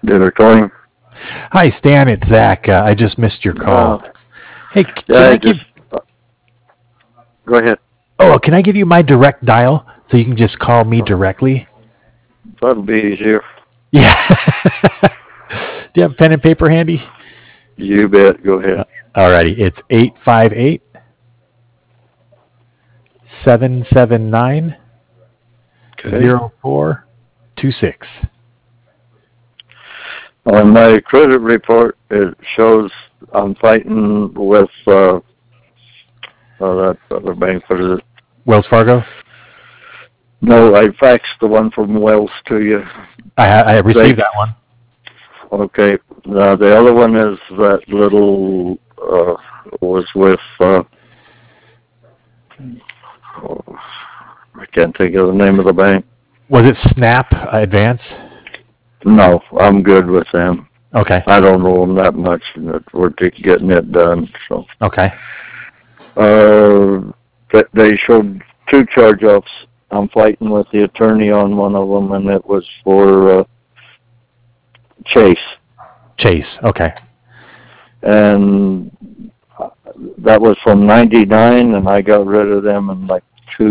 Did I call him? Hi, Stan. It's Zach. I just missed your call. Hey, Yeah, can I I give? just, go ahead. Oh, can I give you my direct dial so you can just call me directly? That'll be easier. Yeah. Do you have pen and paper handy? You bet. Go ahead. Alrighty. It's 858-779-0426. Okay. 0426. On my credit report, it shows I'm fighting with that other bank. What is it? Wells Fargo? No, I faxed the one from Wells to you. I received that one. Okay. The other one is that little, was with, I can't think of the name of the bank. Was it Snap Advance? No, I'm good with them. Okay. I don't know them that much. We're just getting it done. So, Okay. they showed two charge-offs. I'm fighting with the attorney on one of them, and it was for Chase. Chase. Okay. And that was from '99, and I got rid of them in like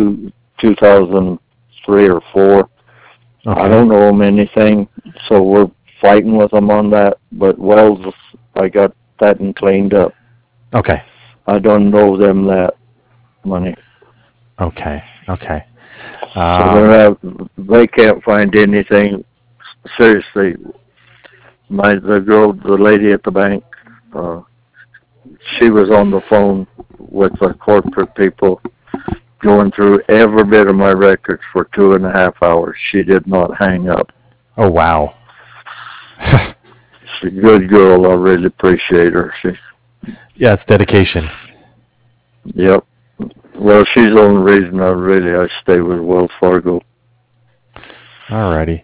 2003 or 4. Okay. I don't owe them anything, so we're fighting with them on that. But Wells, I got that and cleaned up. Okay. I don't owe them that money. Okay. Okay. So they can't find anything. Seriously, the lady at the bank, she was on the phone with the corporate people, going through every bit of my records for 2.5 hours. She did not hang up. Oh, wow. She's a good girl. I really appreciate her. Yeah, it's dedication. Yep. Well, she's the only reason I stay with Wells Fargo. Alrighty.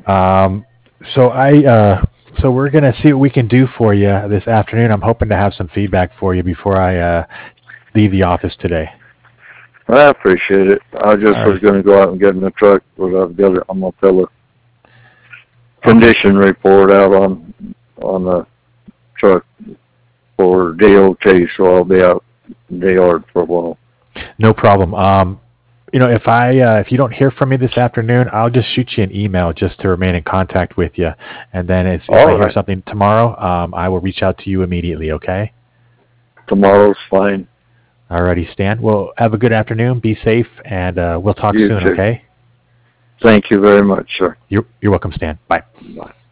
So we're gonna see what we can do for you this afternoon. I'm hoping to have some feedback for you before I leave the office today. I appreciate it. I just was going to go out and get in the truck, but I'm going to fill a condition report out on the truck for DOT, so I'll be out in the yard for a while. No problem. If you don't hear from me this afternoon, I'll just shoot you an email just to remain in contact with you. And then if I hear something tomorrow, I will reach out to you immediately, okay? Tomorrow's fine. Alrighty, Stan. Well, have a good afternoon. Be safe, and we'll talk soon, okay? Thank you very much, sir. You're welcome, Stan. Bye. Bye.